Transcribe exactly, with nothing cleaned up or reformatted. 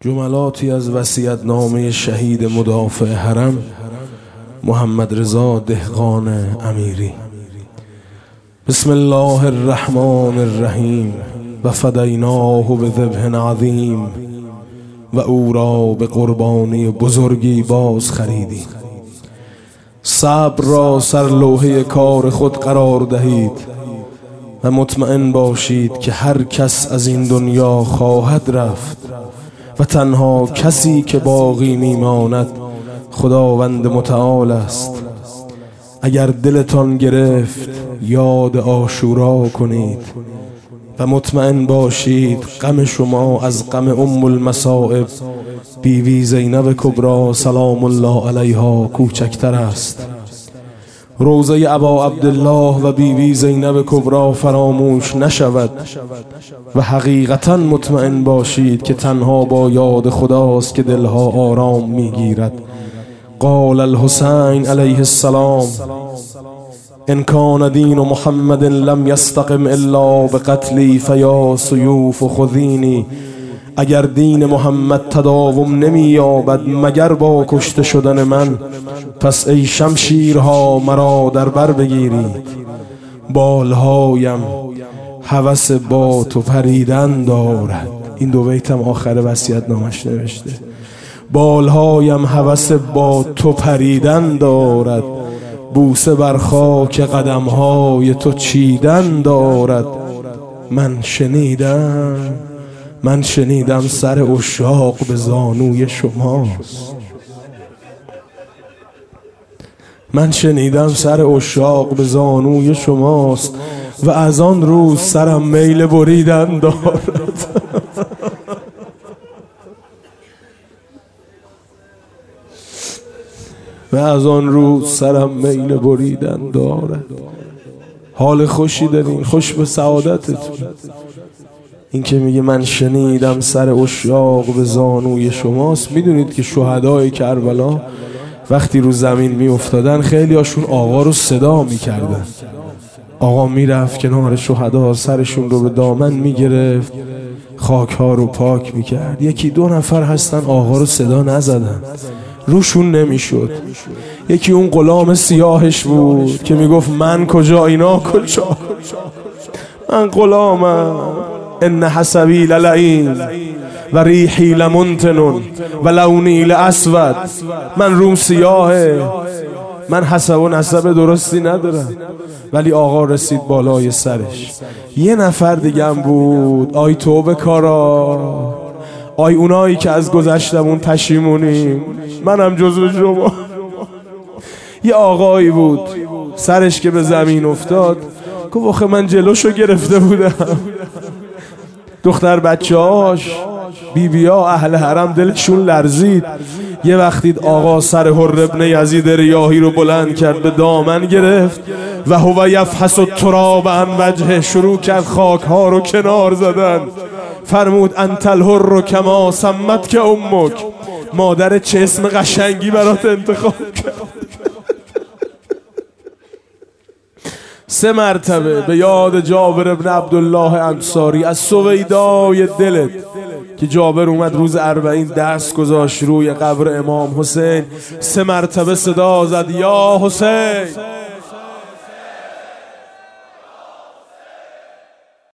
جملاتی از وصیت‌نامه شهید مدافع حرم محمد رضا دهقان امیری. بسم الله الرحمن الرحیم و فدیناه بذبح عظیم و او را به قربانی بزرگی باز خریدی. صبر را سر لوحه کار خود قرار دهید و مطمئن باشید که هر کس از این دنیا خواهد رفت و تنها کسی که باقی میماند خداوند متعال است. اگر دلتان گرفت یاد عاشورا کنید و مطمئن باشید غم شما از غم ام المصائب بیوی زینب کبری سلام الله علیها کوچکتر است. روضه ابا عبدالله و بیوی زینب کبری فراموش نشود و حقیقتا مطمئن باشید که تنها با یاد خداست که دلها آرام میگیرد. قال الحسین علیه السلام ان کان دین محمد لم یستقم الا بقتلی فیا سیوف خذینی. اگر دین محمد تداوم نمی یابد مگر با کشته شدن من، پس ای شمشیرها مرا در بر بگیرید. بالهایم هوس با تو پریدن دارد. این دو بیتم آخر وصیت‌نامش نوشته. بالهایم هوس با تو پریدن دارد، بوسه بر خاک قدمهای تو چیدن دارد. من شنیدم من شنیدم سر عشاق به زانوی شماست. من شنیدم سر عشاق به زانوی شماست و از آن روز سرم میل بریدن دارد. و از آن روز سرم میل بریدن دارد. حال خوشی دارین، خوش به سعادتتون. این که میگه من شنیدم سر عشاق به زانوی شماست. میدونید که شهدای کربلا وقتی رو زمین میافتادن خیلی هاشون آقا رو صدا میکردن. آقا میرفت کنار شهدا سرشون رو به دامن میگرفت، خاک ها رو پاک میکرد. یکی دو نفر هستن آقا رو صدا نزدن، روشون نمیشد. یکی اون غلام سیاهش بود که میگفت من کجا اینا کجا، من غلامم. ان حسبی للعین و ریحی لمنتن و لونی لاسود. من روم سیاهه، من حسب و نسب درستی ندارم. ولی آقا رسید بالای سرش. یه نفر دیگه هم بود، آی توبه کارا، آی اونایی که از گذشتمون پشیمونیم، منم جزو شما. یه آقایی بود سرش که به زمین افتاد گفت آخه من جلوشو گرفته بودم. دختر بچه‌هاش، بیبی‌ها، اهل حرم دلشون لرزید. یه وقتی آقا سر حر ابن یزید ریاحی رو بلند کرد، به دامن گرفت و هو یفحص التراب عن وجهه، شروع کرد خاک ها رو کنار زدن. فرمود انت الحر کما سمت که امک، مادر چه اسم قشنگی برات انتخاب کرد. سه مرتبه به یاد جابر ابن عبدالله انصاری از سویدای دلت که جابر اومد روز اربعین دست گذاشت روی قبر امام حسین، سه مرتبه صدا زد یا حسین.